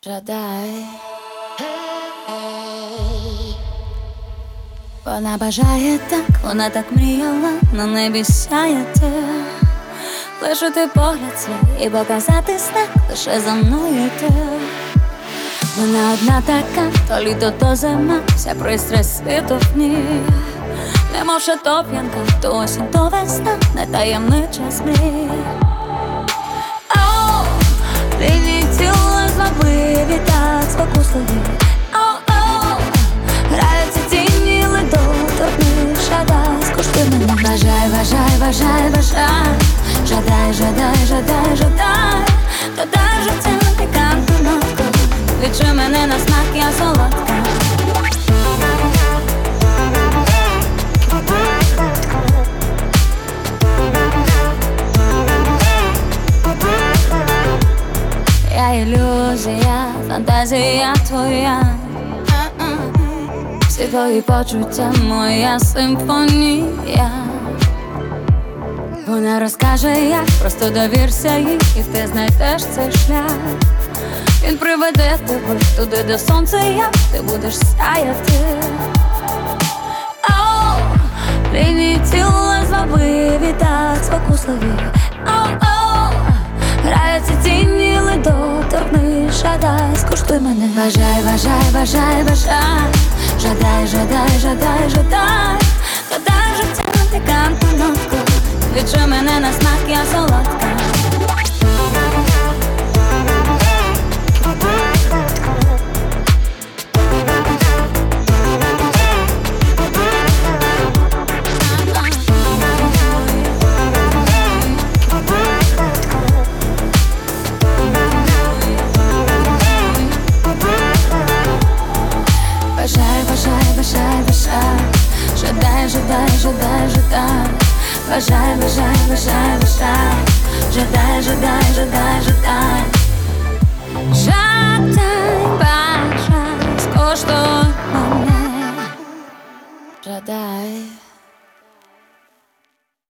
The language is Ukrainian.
Жадай. Вона бажає так, вона так мріяла, на небі сяє ти. Лишити погляд свій і показати знак, лише за мною йти. Вона одна така, то літо, то зима, вся пристрасть світу в ній. Немов шатоп'янка, то осінь, то весна, не таємнича змрій. Оу, лінії тіла звабливі, так спокусливі. Оу, граються тіні, ледо, торкни, жадай, скуштуй мене. Бажай, бажай, бажай, бажай, жадай, жадай, жадай, жадай. Додай життя пікантну нотку, відчуй мене на смак, я солодка. Я ілюзія, фантазія твоя. Всі твої почуття, моя симфонія. Вона розкаже як, просто довірся їй, і ти знайдеш цей шлях. Він приведе тебе туди, де сонце як, ти будеш сяяти. Оу, лінії тіла звабливі, так спокусливі. Оу, граються тіні, ледо, торкни, жадай, скуштуй мене. Бажай, бажай, бажай, бажай, жадай, жадай, жадай, жадай. Додай життя пікантну нотку, відчуй мене на смак, я солодка. Бажай, бажай, бажай, бажай, жадай, жадай, жадай, жадай. Бажай, бажай, бажай, бажай, жадай, жадай, жадай, жадай. Жадай, бажай, скуштуй мене. Жадай.